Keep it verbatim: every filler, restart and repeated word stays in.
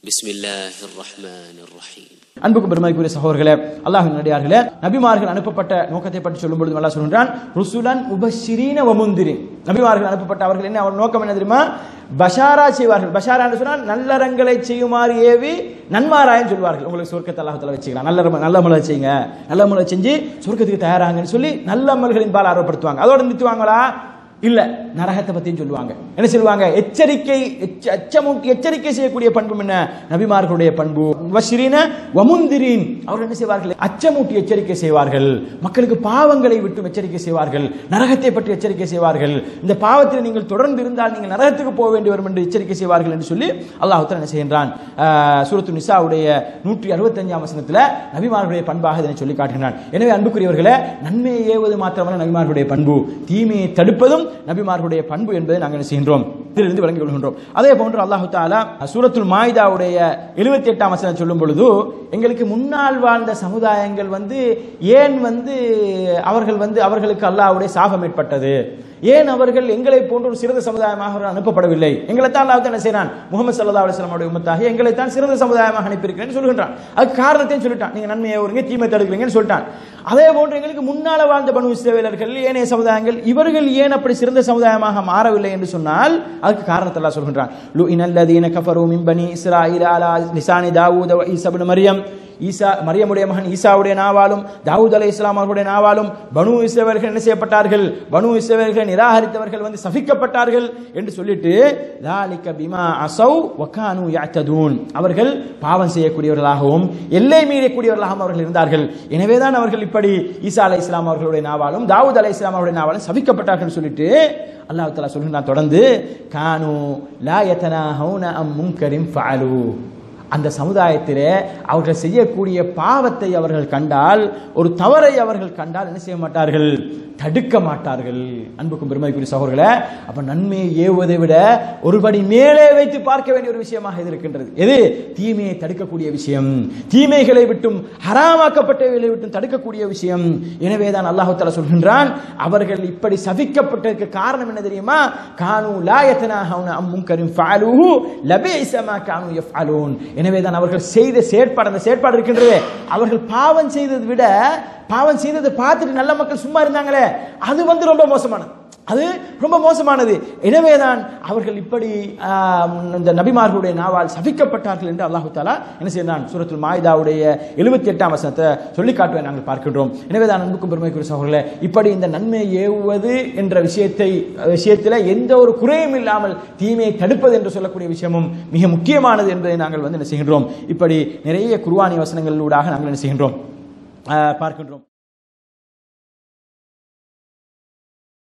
பிஸ்மில்லாஹிர் ரஹ்மானிர் ரஹீம். அன்புக்கும் பெருமதிக்குரிய சகோதரர்களே, அல்லாஹ்வின் அடியார்களே, நபிமார்கள் அனுப்பப்பட்ட நோக்கத்தை பற்றி சொல்லும் பொழுது அல்லாஹ் சொல்கிறான், ருசுலன் முபஷ்ஷிரீன வ முன்திரீன். நபிமார்கள் அனுப்பப்பட்ட அவர்கள் என்ன அவர் நோக்கம் என்ன தெரியுமா? பஷாரா செய்வார்கள். பஷாரா என்று சொன்னால் நல்லறங்களை செய்யுமாறு ஏவி நன்மாராயம் சொல்வார்கள். உங்களுக்கு சொர்க்கத்தை அல்லாஹ் தஆலா வச்சுக்கலாம், நல்ல நல்ல அமலை செய்யுங்க, நல்ல அமலை செஞ்சு சொர்க்கத்துக்கு தயாராங்கன்னு சொல்லி நல்ல அமல்களின் பால் ஆர்வப்படுத்துவாங்க. அதோட நிறுத்துவாங்களா? இல்ல, நரகத்தை பத்தியும் சொல்லுவாங்க. என்ன சொல்லுவாங்க? எச்சரிக்கை, எச்சமூட்டி எச்சரிக்கை செய்யக்கூடிய பண்பு என்ன? நபிமார்களுடைய பண்பு. முபஷ்ஷிரீன வ முன்திரீன். அவர்கள் என்ன செய்வார்கள்? அச்சமூட்டி எச்சரிக்கை செய்வார்கள், மக்களுக்கு பாவங்களை விட்டு எச்சரிக்கை செய்வார்கள், நரகத்தை பற்றி எச்சரிக்கை செய்வார்கள். இந்த பாவத்தில் நீங்கள் தொடர்ந்து இருந்தால் நீங்கள் நரகத்துக்கு போக வேண்டி வரும் என்று எச்சரிக்கை செய்வார்கள் என்று சொல்லி அல்லாஹ் தஆலா என்ன செய்கின்றான்? சூரத்து நிசாவுடைய நூற்றி அறுபத்தி அஞ்சாம் வசனத்தில் நபிமார்களுடைய பண்பாக இதனை சொல்லி காட்டுகிறான். எனவே அன்புக்குரியவர்களே, நன்மையை ஏவுவது மாத்திரமல்ல நபிமார்களுடைய பண்பு, தீமையை தடுப்பதும் நபிமார்களுடைய பண்பு என்பதை நாங்கள் என்ன செய்கின்றோம்? இதிலிருந்து விளங்கிக் கொள்கின்றோம். அதே போன்று அல்லாஹ் தஆலா சூரத்துல் மாயிதாவுடைய எழுபத்தி எட்டாம் வசனம் சொல்லும் பொழுது, எங்களுக்கு முன்னால் வாழ்ந்த சமுதாயங்கள் வந்து ஏன் வந்து அவர்கள் வந்து அவர்களுக்கு அல்லாஹ்வுடைய சாபம் ஏற்பட்டது, ஏன் அவர்கள் எங்களை போன்ற ஒரு சிறந்த சமுதாயமாக அனுப்பப்படவில்லை? எங்களை தான் அல்லாஹ் என்ன செய்றான்? முஹம்மது ஸல்லல்லாஹு அலைஹி வஸல்லம் உம்மத்தாக எங்களை தான் சிறந்த சமுதாயமாக அனுப்பியிருக்கிறேன்னு சொல்கின்றான். அதுக்கு காரணத்தையும் சொல்லிட்டான். நீங்க நன்மையை ஒருங்க தீமை தடுக்கிறீங்கன்னு சொல்லிட்டான். அதே போன்று எங்களுக்கு முன்னால வாழ்ந்த பனு இஸ்ரவேலர்கள், ஏனைய சமுதாயங்கள், இவர்கள் ஏன் அப்படி சிறந்த சமுதாயமாக மாறவில்லை என்று சொன்னால் அதுக்கு காரணத்தை அல்லாஹ் சொல்கின்றான். லுஇனல்லதீன கஃபரு மின் பனி இஸ்ராயீல அலா லிசானி தாவூத வ ஈஸா இப்னு மரியம். ஈசா மரியமுடைய மகன் ஈசாவுடைய நாவாலும் தாவூத் அலைஹிஸ்ஸலாம் அவர்களுடைய நாவாலும் பனு இஸ்ரவேலர்கள் என்ன செய்யப்பட்டார்கள்? பனு இஸ்ரவேலர்களை நிராகரித்தவர்கள் வந்து சபிக்கப்பட்டார்கள் என்று சொல்லிட்டு, ذَلِكَ بِمَا عَصَوْا وَكَانُوا يَعْتَدُونَ. அவர்கள் பாவம் செய்யக்கூடியவர்களாகவும் எல்லை மீறக்கூடியவர்களாகவும் அவர்கள் இருந்தார்கள். எனவேதான் அவர்கள் இப்படி ஈசா அலைஹிஸ்ஸலாம் அவர்களுடைய நாவாலும் தாவூத் அலைஹிஸ்ஸலாம் அவருடைய நாவாலும் சபிக்கப்பட்டார்கள் சொல்லிட்டு அல்லாஹ் தஆலா சொல்கிறான் தொடர்ந்து, கானு லா யதனாஹவுன அம் முன்கரின் ஃபஅலு. அந்த சமுதாயத்திலே அவர்கள் செய்யக்கூடிய பாவத்தை அவர்கள் கண்டால், ஒரு தவறை அவர்கள் கண்டால் என்ன செய்ய மாட்டார்கள்? தடுக்க மாட்டார்கள். அன்புக்கும் பெருமதிக்குரிய சகோதரர்களே, அப்ப நன்மையை ஏவுவதை விட ஒருபடி மேலே வைத்து பார்க்க வேண்டிய ஒரு விஷயமாக இது இருக்கின்றது. எது? தீமையை தடுக்கக்கூடிய விஷயம், தீமைகளை விட்டும் ஹராமாக்கப்பட்டவைகளை விட்டும் தடுக்கக்கூடிய விஷயம். எனவேதான் அல்லாஹ் தஆலா சொல்கின்றான், அவர்கள் இப்படி சபிக்கப்பட்டதற்கு காரணம் என்ன தெரியுமா? கானு லா யதனாஹவுன அம் முன்கரின் ஃபஅலூஹு லபிஸ மா கானு யஃஅலூன். எனவேதான் அவர்கள் செய்த செயற்பாடு, அந்த செயற்பாடு இருக்கின்றதே, அவர்கள் பாவம் செய்ததை விட பாவம் செய்ததை பார்த்துட்டு நல்ல மக்கள் சும்மா இருந்தாங்களே, அது வந்து ரொம்ப மோசமானது, அது ரொம்ப மோசமானது. எனவேதான் அவர்கள் இப்படி இந்த நபிமார்களுடைய நாவால் சபிக்கப்பட்டார்கள் என்று அல்லாஹ் தஆலா என்ன செய்தான்? சூரத்துல் மாயிதாவுடைய எழுபத்தி எட்டாம் வசனத்தை சொல்லி காட்டுவதை நாங்கள் பார்க்கின்றோம். எனவேதான் அன்புக்கும் பெருமைக்குரிய சகோதரர்களே, இப்படி இந்த நன்மையை ஏவுவது என்ற விஷயத்தை விஷயத்தில் எந்த ஒரு குறையும் இல்லாமல் தீமையை தடுப்பது என்று சொல்லக்கூடிய விஷயமும் மிக முக்கியமானது என்பதை நாங்கள் வந்து என்ன செய்கின்றோம்? இப்படி நிறைய குர்ஆனி வசனங்களூடாக நாங்கள் என்ன செய்கின்றோம்? பார்க்கின்றோம்.